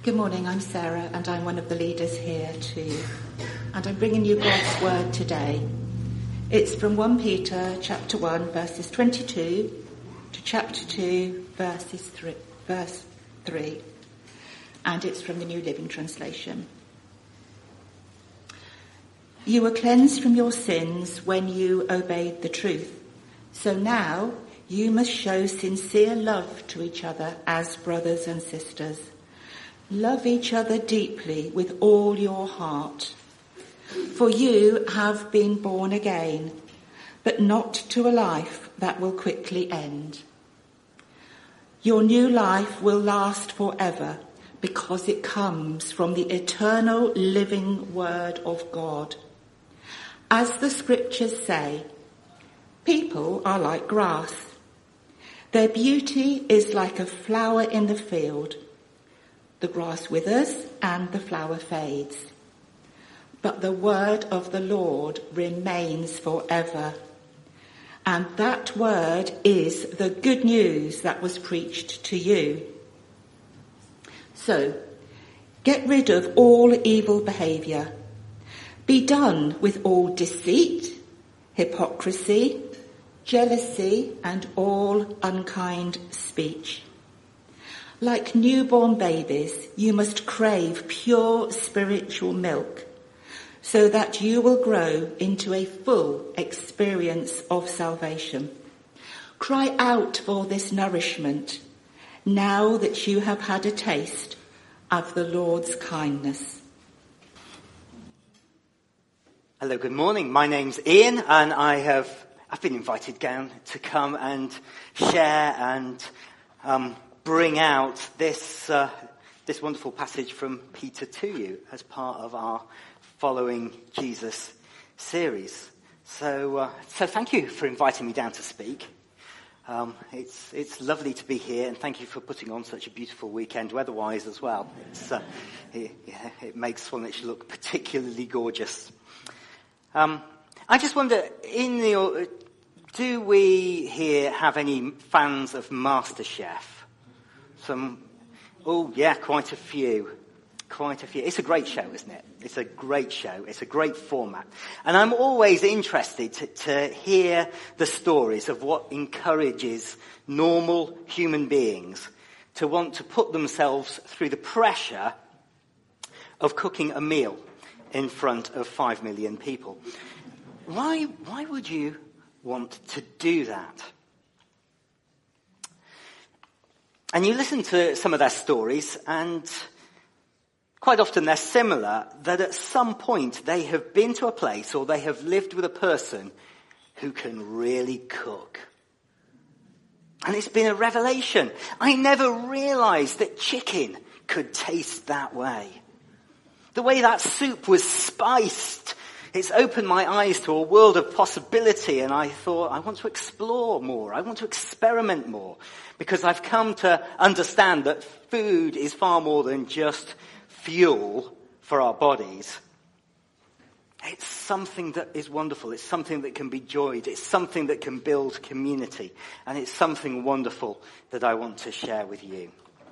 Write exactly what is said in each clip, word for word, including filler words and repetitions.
Good morning, I'm Sarah and I'm one of the leaders here too. And I'm bringing you God's word today. It's from First Peter chapter one verses twenty-two to chapter two verses three, verse three. And it's from the New Living Translation. You were cleansed from your sins when you obeyed the truth. So now you must show sincere love to each other as brothers and sisters. Love each other deeply with all your heart. For you have been born again, but not to a life that will quickly end. Your new life will last forever because it comes from the eternal living word of God. As the scriptures say, people are like grass. Their beauty is like a flower in the field. The grass withers and the flower fades. But the word of the Lord remains forever. And that word is the good news that was preached to you. So, get rid of all evil behaviour. Be done with all deceit, hypocrisy, jealousy, and all unkind speech. Like newborn babies, you must crave pure spiritual milk, so that you will grow into a full experience of salvation. Cry out for this nourishment, now that you have had a taste of the Lord's kindness. Hello, good morning. My name's Ian, and I have I've been invited down to come and share and um, bring out this uh, this wonderful passage from Peter to you as part of our Following Jesus series. So, uh, so thank you for inviting me down to speak. Um, it's it's lovely to be here, and thank you for putting on such a beautiful weekend weather-wise as well. It's uh, it, yeah, it makes Swanage look particularly gorgeous. Um, I just wonder, in the do we here have any fans of MasterChef? Some, oh yeah, quite a few. Quite a few. It's a great show, isn't it? It's a great show. It's a great format. And I'm always interested to, to hear the stories of what encourages normal human beings to want to put themselves through the pressure of cooking a meal in front of five million people. Why, why would you want to do that? And you listen to some of their stories, and quite often they're similar, that at some point they have been to a place or they have lived with a person who can really cook. And it's been a revelation. I never realized that chicken could taste that way. The way that soup was spiced, it's opened my eyes to a world of possibility, and I thought, I want to explore more. I want to experiment more, because I've come to understand that food is far more than just fuel for our bodies. It's something that is wonderful. It's something that can be joyed. It's something that can build community. And it's something wonderful that I want to share with you.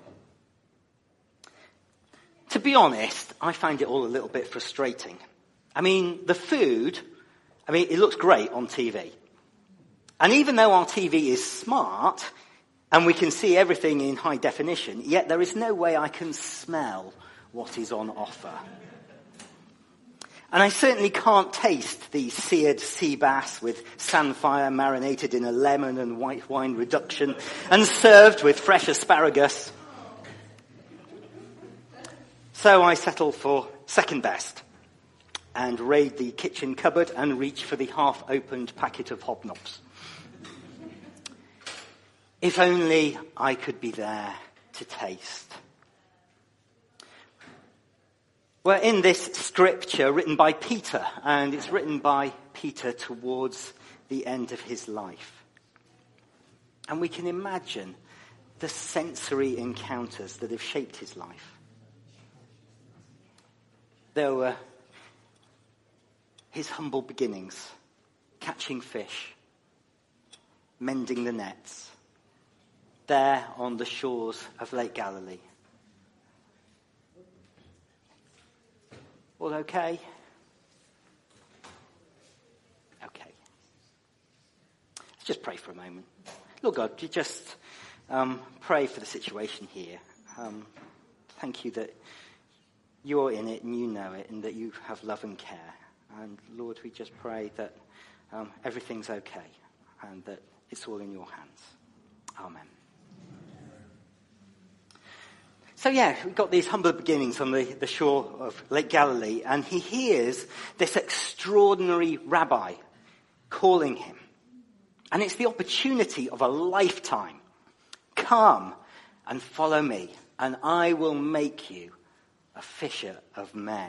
To be honest, I find it all a little bit frustrating. I mean, the food, I mean, it looks great on T V. And even though our T V is smart and we can see everything in high definition, yet there is no way I can smell what is on offer. And I certainly can't taste the seared sea bass with samphire marinated in a lemon and white wine reduction and served with fresh asparagus. So I settle for second best and raid the kitchen cupboard and reach for the half-opened packet of hobnobs. If only I could be there to taste. We're in this scripture written by Peter, and it's written by Peter towards the end of his life. And we can imagine the sensory encounters that have shaped his life. There were his humble beginnings, catching fish, mending the nets, there on the shores of Lake Galilee. All okay? Okay. Let's just pray for a moment. Lord God, you just um, pray for the situation here. Um, thank you that you're in it and you know it and that you have love and care. And Lord, we just pray that um, everything's okay and that it's all in your hands. Amen. So yeah, we've got these humble beginnings on the, the shore of Lake Galilee, and he hears this extraordinary rabbi calling him. And it's the opportunity of a lifetime. Come and follow me, and I will make you a fisher of men.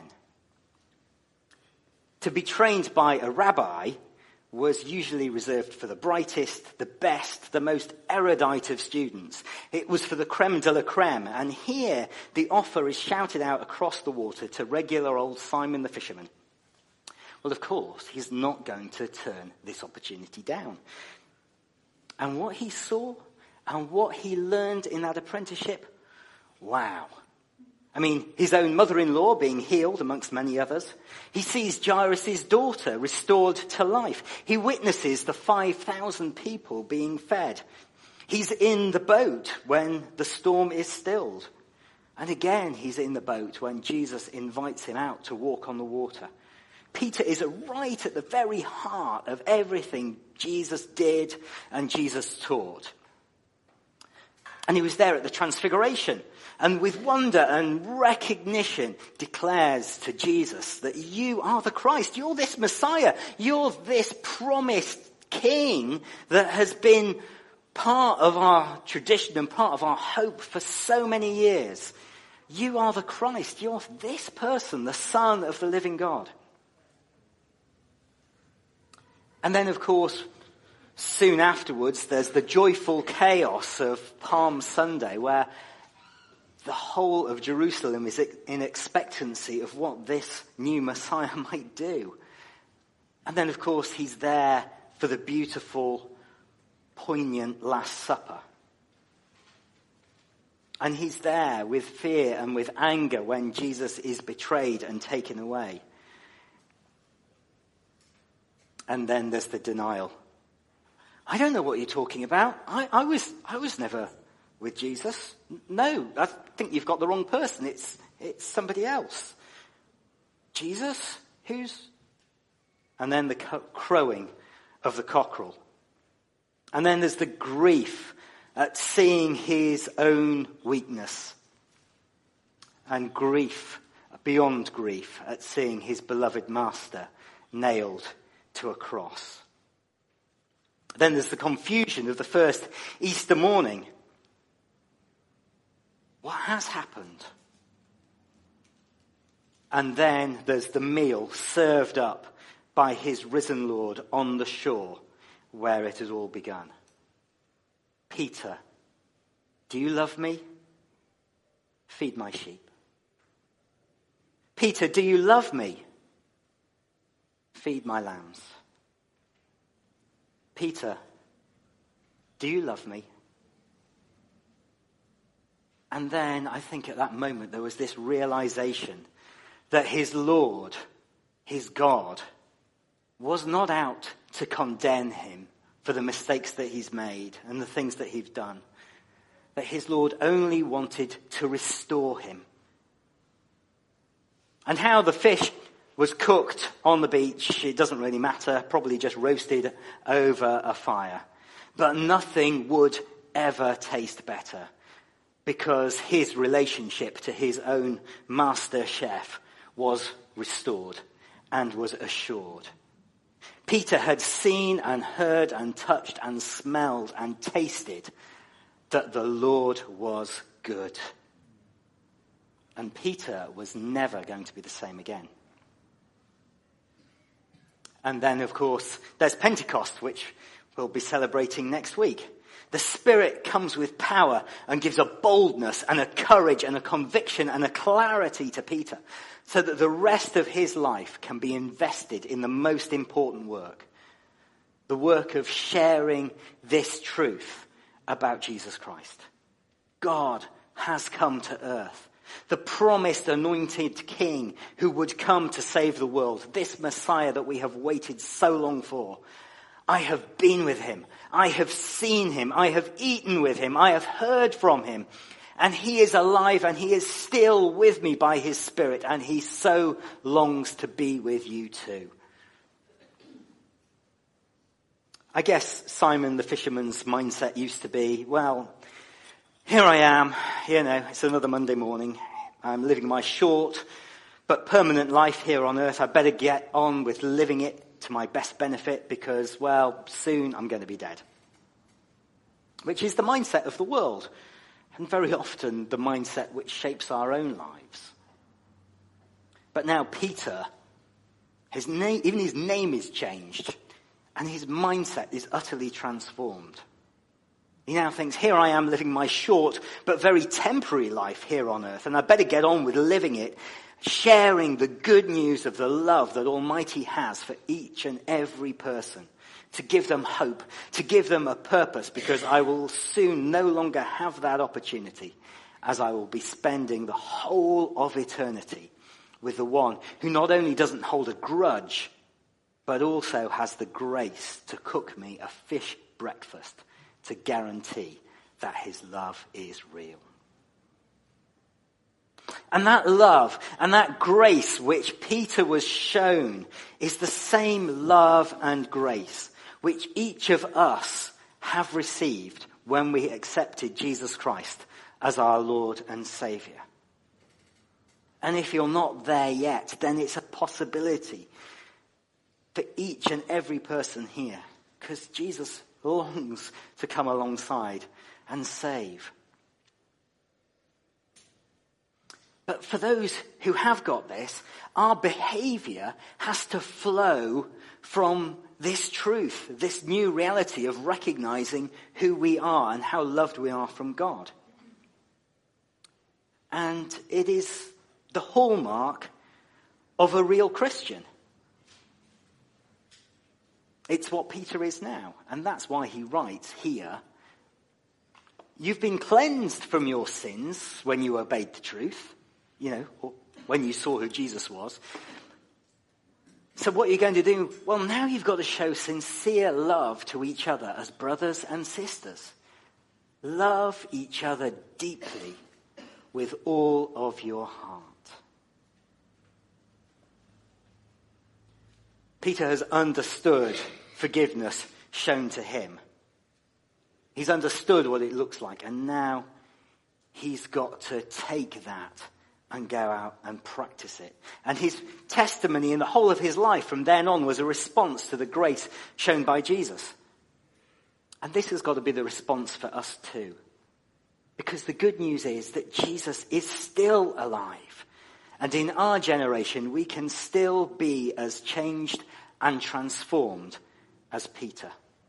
To be trained by a rabbi was usually reserved for the brightest, the best, the most erudite of students. It was for the creme de la creme. And here the offer is shouted out across the water to regular old Simon the fisherman. Well, of course, he's not going to turn this opportunity down. And what he saw and what he learned in that apprenticeship, wow. I mean, his own mother-in-law being healed amongst many others. He sees Jairus' daughter restored to life. He witnesses the five thousand people being fed. He's in the boat when the storm is stilled. And again, he's in the boat when Jesus invites him out to walk on the water. Peter is right at the very heart of everything Jesus did and Jesus taught. And he was there at the Transfiguration, and with wonder and recognition declares to Jesus that you are the Christ, you're this Messiah, you're this promised King that has been part of our tradition and part of our hope for so many years. You are the Christ, you're this person, the Son of the living God. And then, of course, soon afterwards, there's the joyful chaos of Palm Sunday, where the whole of Jerusalem is in expectancy of what this new Messiah might do. And then, of course, he's there for the beautiful, poignant Last Supper. And he's there with fear and with anger when Jesus is betrayed and taken away. And then there's the denial. I don't know what you're talking about. I, I was I was never with Jesus. No, I think you've got the wrong person. It's it's somebody else. Jesus? Who's? And then the crowing of the cockerel. And then there's the grief at seeing his own weakness. And grief, beyond grief, at seeing his beloved master nailed to a cross. Then there's the confusion of the first Easter morning. What has happened? And then there's the meal served up by his risen Lord on the shore where it has all begun. Peter, do you love me? Feed my sheep. Peter, do you love me? Feed my lambs. Peter, do you love me? And then I think at that moment there was this realization that his Lord, his God, was not out to condemn him for the mistakes that he's made and the things that he's done. That his Lord only wanted to restore him. And how the fish was cooked on the beach, it doesn't really matter, probably just roasted over a fire. But nothing would ever taste better because his relationship to his own master chef was restored and was assured. Peter had seen and heard and touched and smelled and tasted that the Lord was good. And Peter was never going to be the same again. And then, of course, there's Pentecost, which we'll be celebrating next week. The Spirit comes with power and gives a boldness and a courage and a conviction and a clarity to Peter so that the rest of his life can be invested in the most important work. The work of sharing this truth about Jesus Christ. God has come to earth the promised anointed king who would come to save the world, this Messiah that we have waited so long for. I have been with him. I have seen him. I have eaten with him. I have heard from him. And he is alive and he is still with me by his Spirit. And he so longs to be with you too. I guess Simon the fisherman's mindset used to be, well, here I am, you know, it's another Monday morning. I'm living my short but permanent life here on earth. I better get on with living it to my best benefit because, well, soon I'm going to be dead. Which is the mindset of the world, and very often the mindset which shapes our own lives. But now Peter, his name, even his name is changed, and his mindset is utterly transformed. He now thinks, here I am living my short but very temporary life here on earth, and I better get on with living it, sharing the good news of the love that Almighty has for each and every person, to give them hope, to give them a purpose, because I will soon no longer have that opportunity, as I will be spending the whole of eternity with the one who not only doesn't hold a grudge, but also has the grace to cook me a fish breakfast to guarantee that his love is real. And that love and that grace which Peter was shown is the same love and grace which each of us have received when we accepted Jesus Christ as our Lord and Saviour. And if you're not there yet, then it's a possibility for each and every person here, because Jesus longs to come alongside and save. But for those who have got this, our behaviour has to flow from this truth, this new reality of recognising who we are and how loved we are from God. And it is the hallmark of a real Christian. It's what Peter is now, and that's why he writes here, you've been cleansed from your sins when you obeyed the truth, you know, or when you saw who Jesus was. So what are you going to do? Well, now you've got to show sincere love to each other as brothers and sisters. Love each other deeply with all of your heart. Peter has understood forgiveness shown to him. He's understood what it looks like, and now he's got to take that and go out and practice it. And his testimony in the whole of his life from then on was a response to the grace shown by Jesus. And this has got to be the response for us too. Because the good news is that Jesus is still alive. And in our generation, we can still be as changed and transformed as Peter.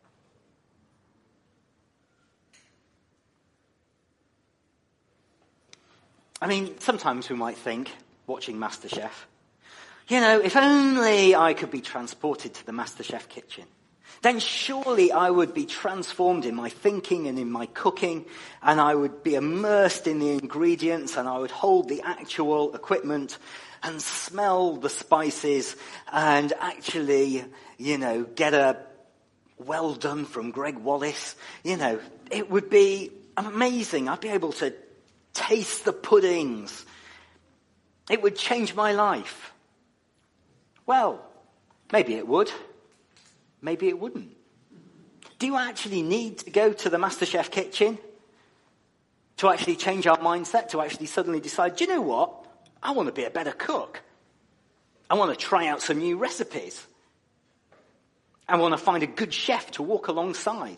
I mean, sometimes we might think, watching MasterChef, you know, if only I could be transported to the MasterChef kitchen, then surely I would be transformed in my thinking and in my cooking, and I would be immersed in the ingredients, and I would hold the actual equipment and smell the spices and actually, you know, get a well done from Greg Wallace. You know, it would be amazing. I'd be able to taste the puddings. It would change my life. Well, maybe it would. Maybe it wouldn't. Do you actually need to go to the MasterChef kitchen to actually change our mindset, to actually suddenly decide, do you know what? I want to be a better cook. I want to try out some new recipes. I want to find a good chef to walk alongside.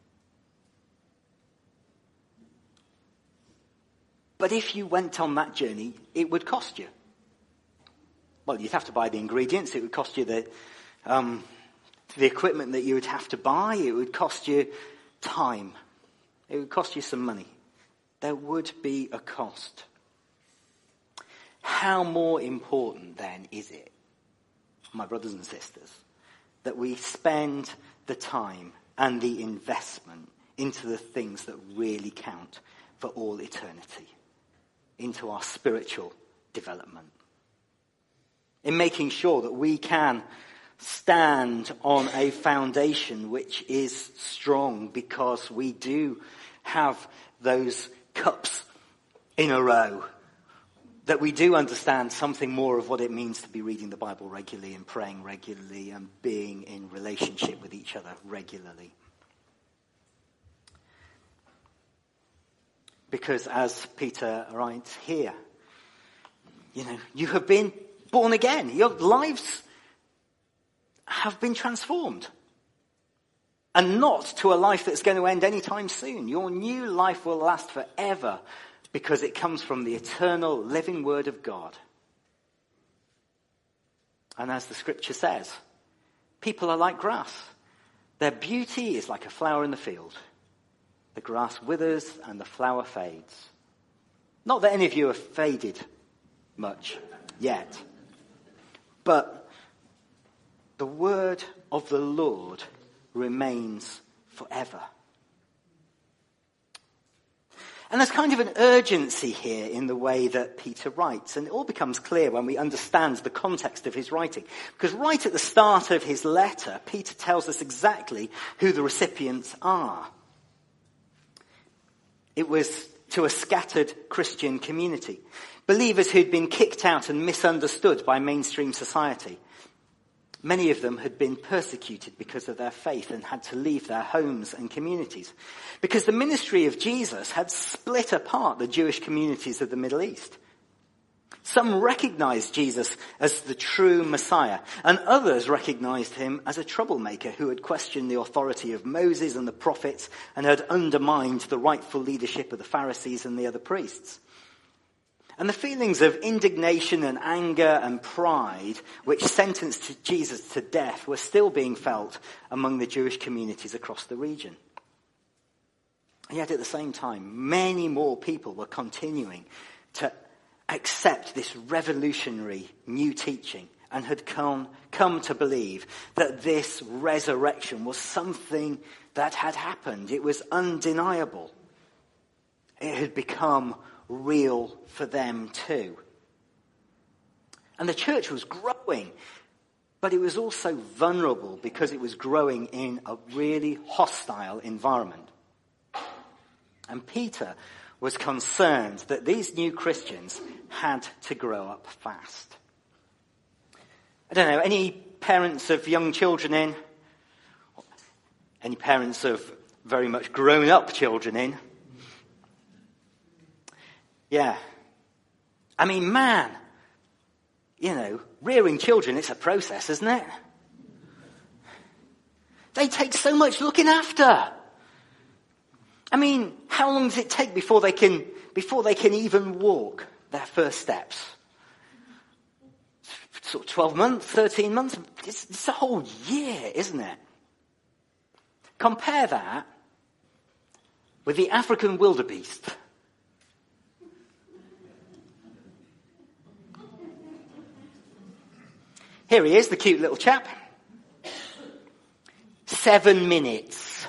But if you went on that journey, it would cost you. Well, you'd have to buy the ingredients. It would cost you the um, the equipment that you would have to buy. It would cost you time. It would cost you some money. There would be a cost. How more important then is it, my brothers and sisters, that we spend the time and the investment into the things that really count for all eternity? into our spiritual development. In making sure that we can stand on a foundation which is strong, because we do have those cups in a row, that we do understand something more of what it means to be reading the Bible regularly and praying regularly and being in relationship with each other regularly. Because as Peter writes here, you know, you have been born again. Your lives have been transformed. And not to a life that's going to end anytime soon. Your new life will last forever, because it comes from the eternal living word of God. And as the scripture says, people are like grass. Their beauty is like a flower in the field. The grass withers and the flower fades. Not that any of you have faded much yet. But the word of the Lord remains forever. And there's kind of an urgency here in the way that Peter writes. And it all becomes clear when we understand the context of his writing. Because right at the start of his letter, Peter tells us exactly who the recipients are. It was to a scattered Christian community. Believers who'd been kicked out and misunderstood by mainstream society. Many of them had been persecuted because of their faith and had to leave their homes and communities. Because the ministry of Jesus had split apart the Jewish communities of the Middle East. Some recognized Jesus as the true Messiah, and others recognized him as a troublemaker who had questioned the authority of Moses and the prophets and had undermined the rightful leadership of the Pharisees and the other priests. And the feelings of indignation and anger and pride which sentenced Jesus to death were still being felt among the Jewish communities across the region. And yet at the same time, many more people were continuing to accept this revolutionary new teaching and had come, come to believe that this resurrection was something that had happened. It was undeniable. It had become real for them too. And the church was growing, but it was also vulnerable because it was growing in a really hostile environment. And Peter was concerned that these new Christians had to grow up fast. I don't know, any parents of young children in? Any parents of very much grown up children in? Yeah. I mean, man, you know, rearing children, it's a process, isn't it? They take so much looking after. I mean, how long does it take before they can, before they can even walk their first steps? Sort of twelve months, thirteen months? It's, it's a whole year, isn't it? Compare that with the African wildebeest. Here he is, the cute little chap. Seven minutes.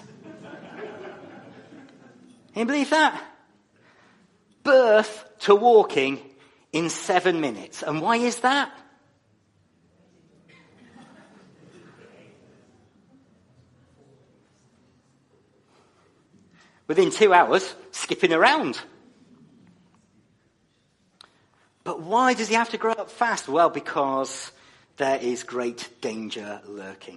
Can you believe that? Birth to walking in seven minutes. And why is that? Within two hours, skipping around. But why does he have to grow up fast? Well, because there is great danger lurking.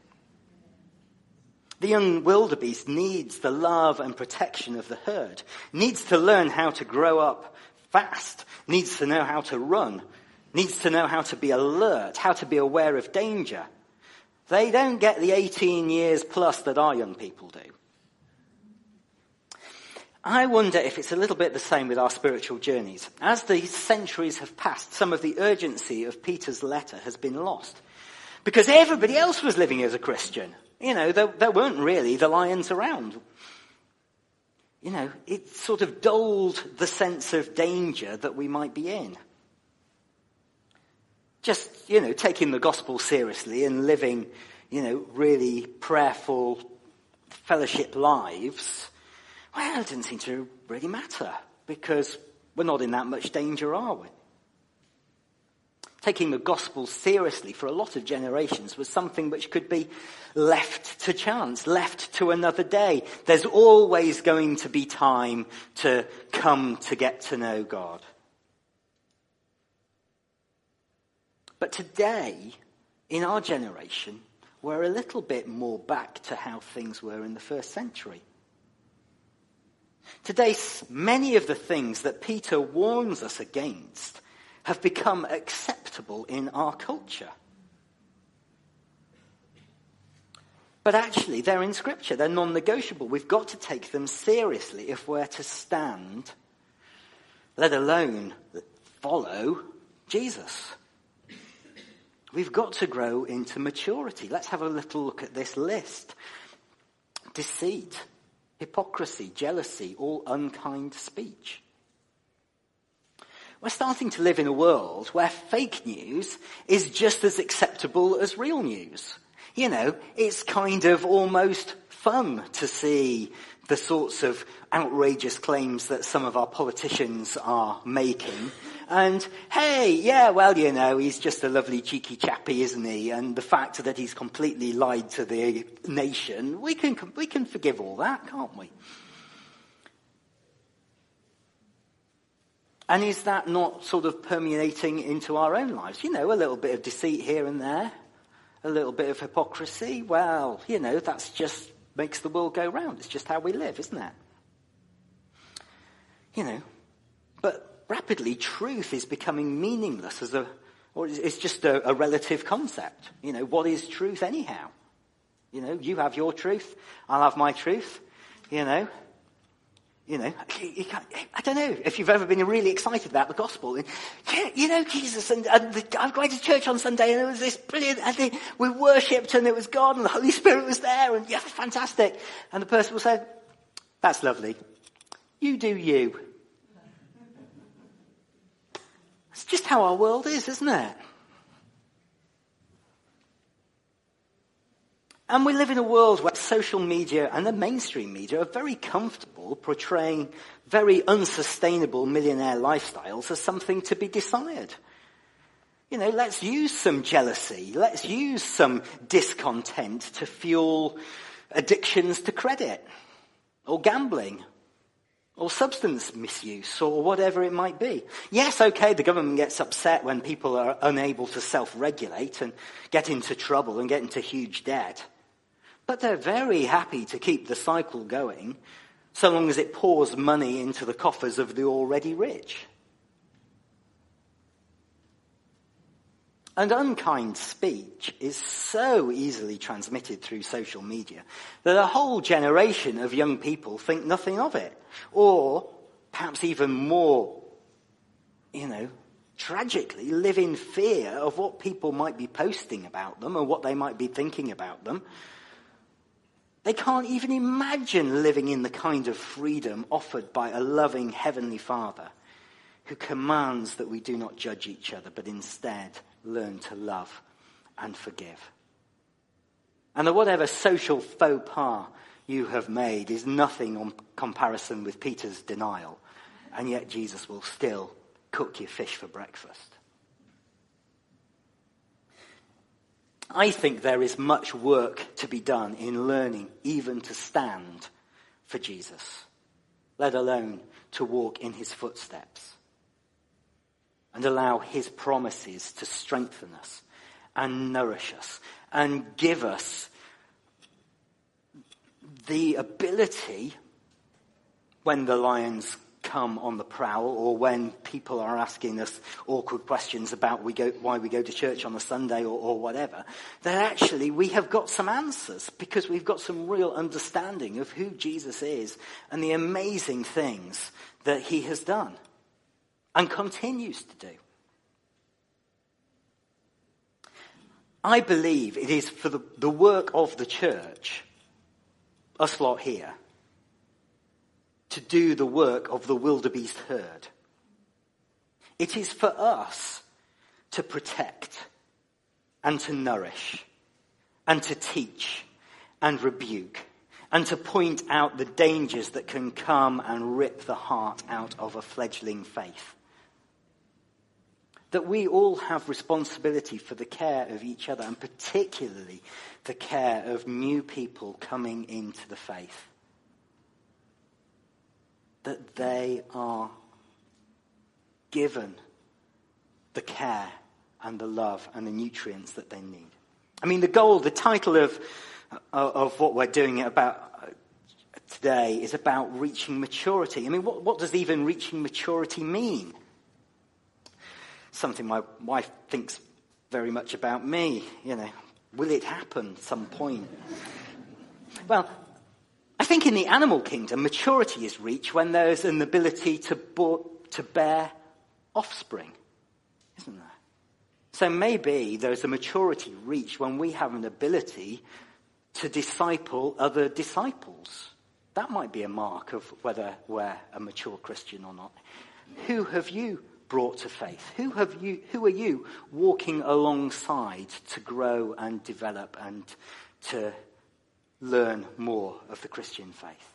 The young wildebeest needs the love and protection of the herd, needs to learn how to grow up fast, needs to know how to run, needs to know how to be alert, how to be aware of danger. They don't get the eighteen years plus that our young people do. I wonder if it's a little bit the same with our spiritual journeys. As the centuries have passed, some of the urgency of Peter's letter has been lost. Because everybody else was living as a Christian. You know, there, there weren't really the lions around. You know, it sort of dulled the sense of danger that we might be in. Just, you know, taking the gospel seriously and living, you know, really prayerful fellowship lives, well, it didn't seem to really matter because We're not in that much danger, are we? Taking the gospel seriously for a lot of generations was something which could be left to chance, left to another day. There's always going to be time to come to get to know God. But today, in our generation, we're a little bit more back to how things were in the first century. Today, many of the things that Peter warns us against have become acceptable in our culture. But actually, they're in Scripture. They're non-negotiable. We've got to take them seriously if we're to stand, let alone follow Jesus. We've got to grow into maturity. Let's have a little look at this list. Deceit, hypocrisy, jealousy, all unkind speech. We're starting to live in a world where fake news is just as acceptable as real news. You know, it's kind of almost fun to see the sorts of outrageous claims that some of our politicians are making. And, hey, yeah, well, you know, he's just a lovely cheeky chappy, isn't he? And the fact that he's completely lied to the nation, we can we can forgive all that, can't we? And is that not sort of permeating into our own lives? You know, a little bit of deceit here and there, a little bit of hypocrisy. Well, you know, that's just makes the world go round. It's just how we live, isn't it? You know, but rapidly truth is becoming meaningless as a, or it's just a, a relative concept. You know, what is truth anyhow? You know, you have your truth, I'll have my truth, you know. You know, you can't, I don't know if you've ever been really excited about the gospel. And, yeah, you know, Jesus, and, and the, I was going to church on Sunday, and it was this brilliant, and the, we worshipped, and it was God, and the Holy Spirit was there, and yeah, fantastic. And the person will say, that's lovely. You do you. It's just how our world is, isn't it? And we live in a world where social media and the mainstream media are very comfortable portraying very unsustainable millionaire lifestyles as something to be desired. You know, let's use some jealousy. Let's use some discontent to fuel addictions to credit or gambling or substance misuse or whatever it might be. Yes, okay, the government gets upset when people are unable to self-regulate and get into trouble and get into huge debt. But they're very happy to keep the cycle going so long as it pours money into the coffers of the already rich. And unkind speech is so easily transmitted through social media that a whole generation of young people think nothing of it. Or, perhaps even more, you know, tragically live in fear of what people might be posting about them or what they might be thinking about them. They can't even imagine living in the kind of freedom offered by a loving Heavenly Father who commands that we do not judge each other, but instead learn to love and forgive. And that whatever social faux pas you have made is nothing on comparison with Peter's denial, and yet Jesus will still cook your fish for breakfast. I think there is much work to be done in learning even to stand for Jesus, let alone to walk in his footsteps, and allow his promises to strengthen us and nourish us and give us the ability when the lions come on the prowl or when people are asking us awkward questions about we go, why we go to church on a Sunday or, or whatever, that actually we have got some answers because we've got some real understanding of who Jesus is and the amazing things that he has done and continues to do. I believe it is for the, the work of the church, us lot here, to do the work of the wildebeest herd. It is for us to protect and to nourish and to teach and rebuke and to point out the dangers that can come and rip the heart out of a fledgling faith. That we all have responsibility for the care of each other, and particularly the care of new people coming into the faith. That they are given the care and the love and the nutrients that they need. I mean, the goal, the title of of what we're doing about today is about reaching maturity. I mean, what, what does even reaching maturity mean? Something my wife thinks very much about me, you know. Will it happen at some point? Well, I think in the animal kingdom, maturity is reached when there's an ability to, bo- to bear offspring, isn't there? So maybe there's a maturity reached when we have an ability to disciple other disciples. That might be a mark of whether we're a mature Christian or not. Who have you brought to faith? Who have you? Who are you walking alongside to grow and develop and to learn more of the Christian faith?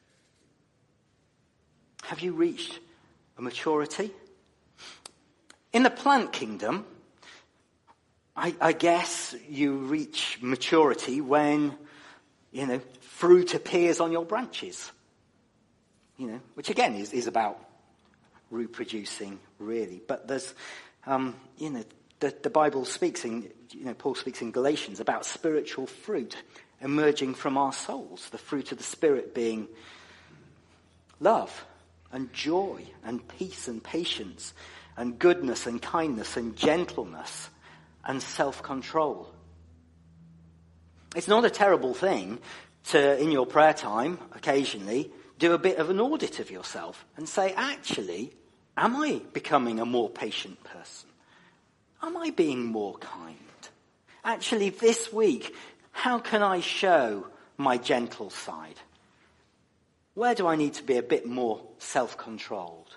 Have you reached a maturity? In the plant kingdom, I, I guess you reach maturity when, you know, fruit appears on your branches. You know, which again is, is about reproducing, really. But there's, um, you know, the, the Bible speaks in, you know, Paul speaks in Galatians about spiritual fruit emerging from our souls. The fruit of the Spirit being love and joy and peace and patience and goodness and kindness and gentleness and self-control. It's not a terrible thing to, in your prayer time, occasionally, do a bit of an audit of yourself and say, actually, am I becoming a more patient person? Am I being more kind? Actually, this week, how can I show my gentle side? Where do I need to be a bit more self-controlled?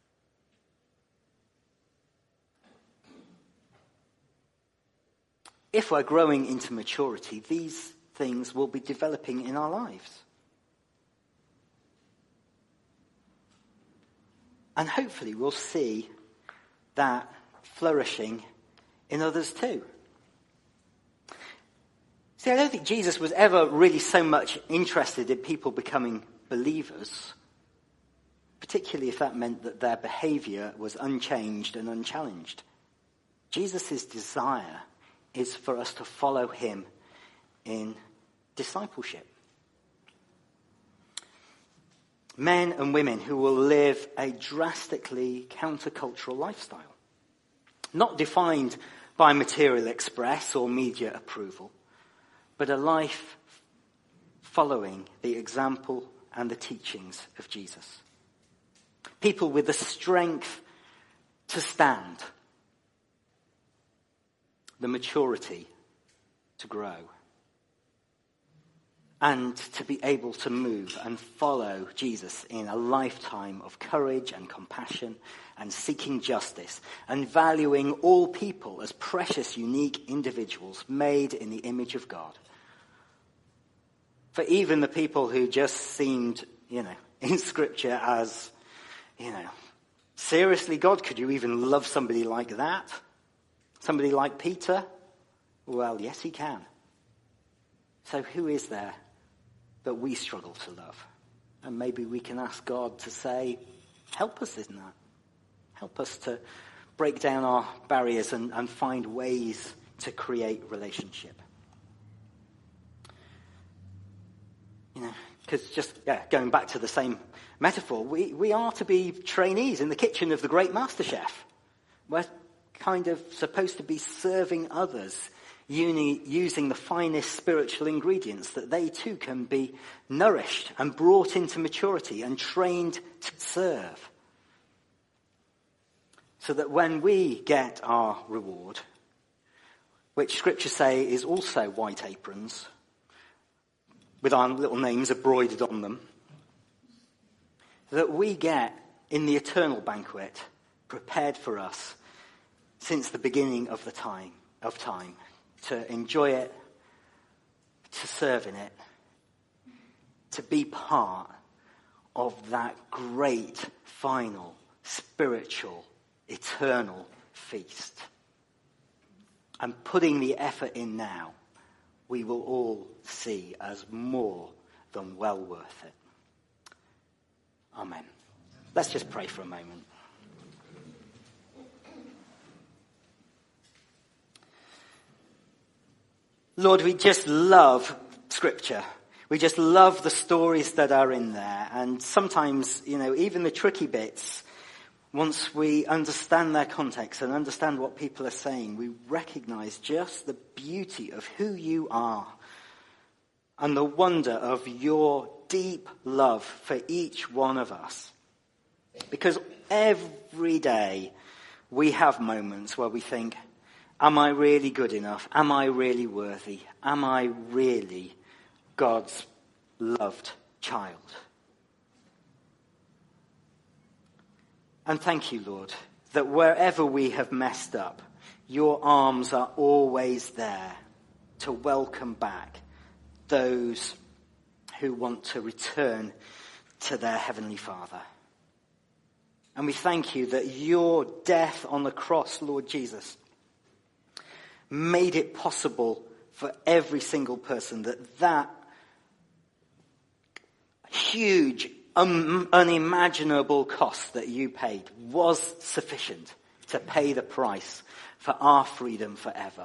If we're growing into maturity, these things will be developing in our lives. And hopefully we'll see that flourishing in others too. See, I don't think Jesus was ever really so much interested in people becoming believers, particularly if that meant that their behavior was unchanged and unchallenged. Jesus' desire is for us to follow him in discipleship. Men and women who will live a drastically countercultural lifestyle, not defined by material express or media approval, but a life following the example and the teachings of Jesus. People with the strength to stand, the maturity to grow, and to be able to move and follow Jesus in a lifetime of courage and compassion and seeking justice and valuing all people as precious, unique individuals made in the image of God. For even the people who just seemed, you know, in Scripture as, you know, seriously, God, could you even love somebody like that? Somebody like Peter? Well, yes, he can. So who is there that we struggle to love? And maybe we can ask God to say, help us in that. Help us to break down our barriers and, and find ways to create relationship. You know, because just yeah, going back to the same metaphor, we, we are to be trainees in the kitchen of the great master chef. We're kind of supposed to be serving others, uni, using the finest spiritual ingredients that they too can be nourished and brought into maturity and trained to serve. So that when we get our reward, which scriptures say is also white aprons, with our little names embroidered on them, that we get in the eternal banquet prepared for us since the beginning of the time of time, to enjoy it, to serve in it, to be part of that great, final, spiritual, eternal feast. And putting the effort in now, we will all see as more than well worth it. Amen. Let's just pray for a moment. Lord, we just love Scripture. We just love the stories that are in there. And sometimes, you know, even the tricky bits, once we understand their context and understand what people are saying, we recognize just the beauty of who you are and the wonder of your deep love for each one of us. Because every day we have moments where we think, am I really good enough? Am I really worthy? Am I really God's loved child? And thank you, Lord, that wherever we have messed up, your arms are always there to welcome back those who want to return to their Heavenly Father. And we thank you that your death on the cross, Lord Jesus, made it possible for every single person that that huge, un- unimaginable cost that you paid was sufficient to pay the price for our freedom forever.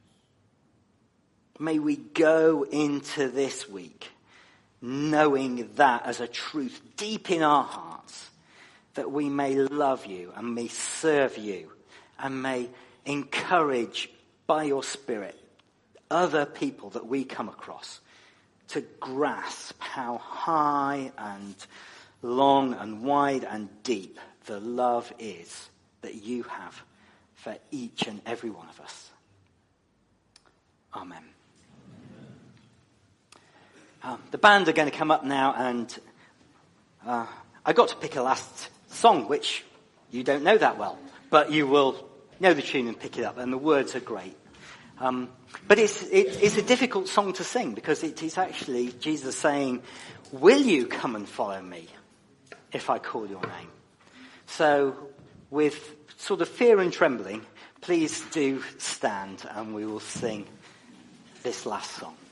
May we go into this week knowing that as a truth deep in our hearts, that we may love you and may serve you and may encourage by your Spirit other people that we come across to grasp how high and long and wide and deep the love is that you have for each and every one of us. Amen. Um, the band are going to come up now, and uh, I got to pick a last song, which you don't know that well, but you will know the tune and pick it up, and the words are great. Um, but it's, it, it's a difficult song to sing because it is actually Jesus saying, will you come and follow me if I call your name? So with sort of fear and trembling, please do stand and we will sing this last song.